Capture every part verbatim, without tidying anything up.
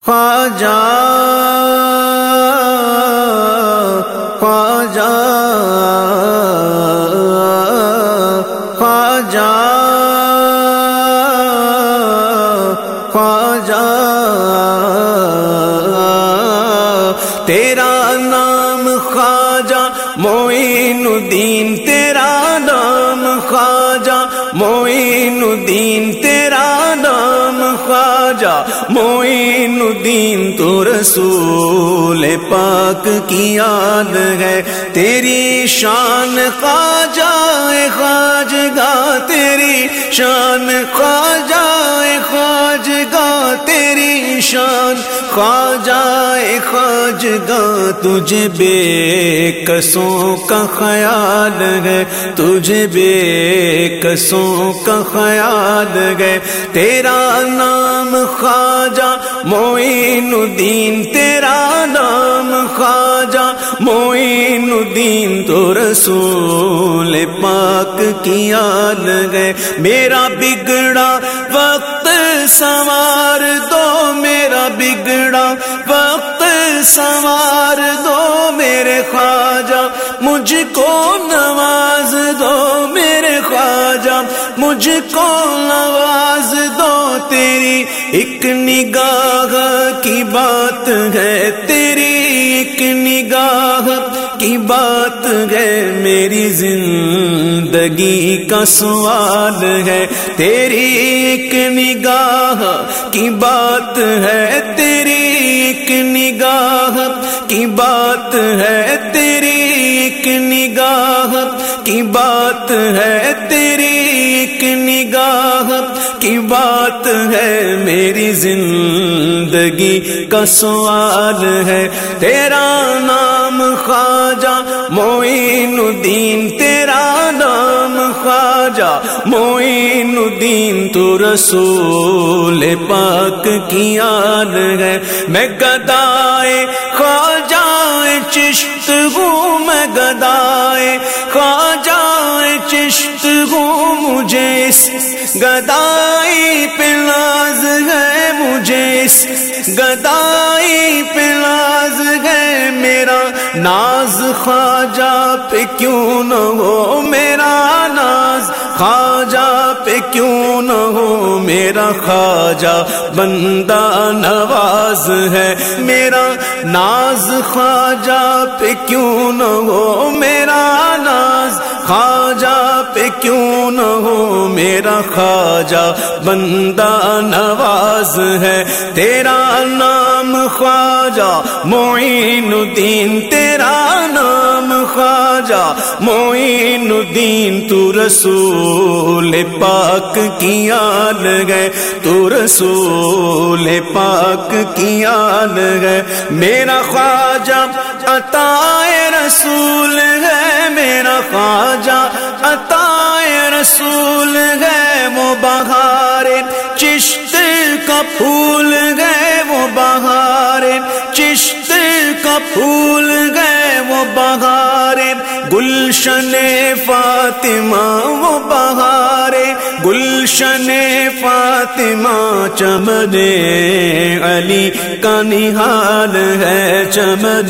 خواجہ خواجہ خواجہ خواجہ تیرا نام خواجہ معین الدین، تیرا نام خواجہ معین الدین، تیرا نام خواجہ معین الدین، تو رسول پاک کی یاد ہے، تیری شان خواجہ خواجگاہ، تیری شان خواجہ خواجگاہ، تیری شان خواجہ خواجگاہ، تجھے بے کسوں کا خیال ہے، تجھے بے کسوں کا خیال ہے، تیرا نام خواجہ معین الدین، تیرا نام خواجہ معین الدین، تو رسول پاک کی یاد ہے، میرا بگڑا وقت سنوار دو، میرا بگڑا وقت سنوار دو میرے خواجہ، مجھ کو نواز دو میرے خواجہ، مجھ کو نواز دو، تیری ایک نگاہ کی بات ہے، تیری ایک نگاہ کی بات ہے، میری زندگی کا سوال ہے، تیری ایک نگاہ کی بات ہے، تیری ایک نگاہ کی بات ہے، تیری ایک نگاہ کی بات ہے، تیری ایک نگاہ کی بات ہے، میری زندگی کا سوال ہے، تیرا نام خواجہ معین الدین، تیرا نام خواجہ معین الدین، تو رسول پاک کی یاد ہے، میں گدائے خواجہ چشت ہوں، میں گدائے خواجہ چشت ہوں، مجھے اس گدائی پہ ناز ہے، مجھے اس گدائی پہ ناز ہے، میرا ناز خواجہ پہ کیوں نہ ہو، میرا ناز خواجہ پہ کیوں نہ ہو، میرا خواجہ بندہ نواز ہے، میرا ناز خواجہ پہ کیوں نہ ہو، میرا ناز خواجہ پہ کیوں نہ ہو، میرا خواجہ بندہ نواز ہے، تیرا نام خواجہ معین الدین، تیرا نام خواجہ معین الدین، تو رسول پاک کی یاد ہے، تو رسول پاک کی یاد ہے، میرا خواجہ عطائے رسول ہے، میرا خواجہ عطائے رسول ہے، وہ بہار چشت کا پھول گئے، وہ بہار چشت کا پھول گئے، وہ بہار گلشن فاطمہ، وہ بہار گلشن فاطمہ، چمن علی کا نہال ہے، چمن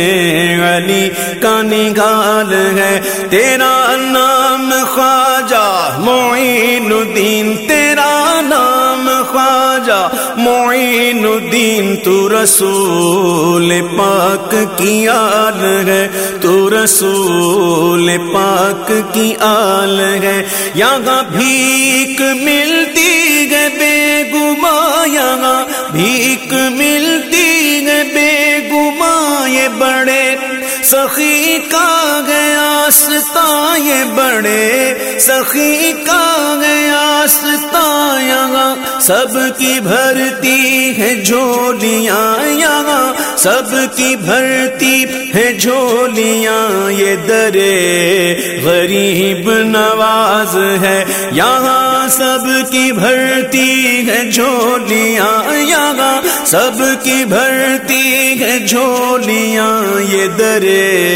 علی کا نگال ہے، تیرا نام خواجہ معین الدین، تیرا نام خواجہ معین الدین، تو رسول پاک کی آل ہے، تو رسول پاک کی آل ہے، یہاں بھیک ملتی ہے بے گماں، یہاں بھیک ملتی ہے بے گماں، یہ بڑے سخی کا گیا ستا، یہ بڑے سخی کا گیا ستا، یہاں سب کی بھرتی ہے جھولیاں، یہاں سب کی بھرتی ہے جھولیاں، یہ درے غریب نواز ہے، یہاں سب کی بھرتی ہے جھولیاں، یہاں سب کی بھرتی ہے جھولیاں، یہ درے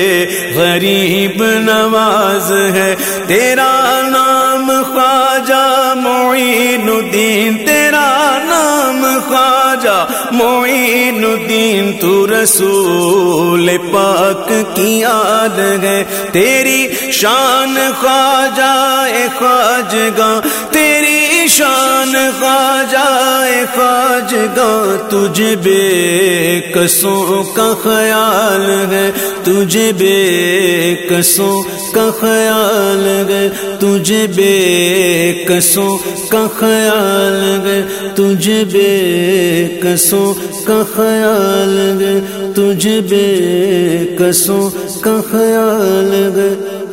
غریب نواز ہے، تیرا نام خواجہ معین الدین، تیرا نام خواجہ خواجہ معین الدین تو رسول پاک کی یاد ہے، تیری شان خواجہ خواجگاں، تیری شان خواجہ خواجگاں، تجھے بے کسوں کا خیال ہے، تجھے بے کسوں کا خیال ہے، تجھے بے کسوں کا خیال ہے، تجھے بے کسوں کا خیال ہے، تجھے بے کسوں کا خیال ہے۔